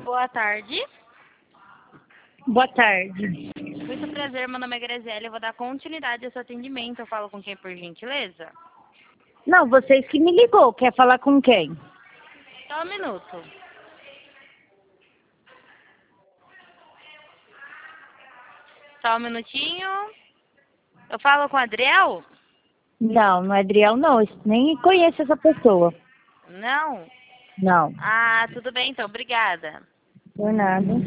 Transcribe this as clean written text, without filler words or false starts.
Boa tarde. Boa tarde. Muito prazer, meu nome é Graziele. Eu vou dar continuidade ao seu atendimento. Eu falo com quem, por gentileza? Não, vocês que me ligou. Quer falar com quem? Só um minuto. Só um minutinho. Eu falo com o Adriel? Não, não é Adriel, não. Eu nem conheço essa pessoa. Não? Não, Ah, tudo bem então. Obrigada. por nada.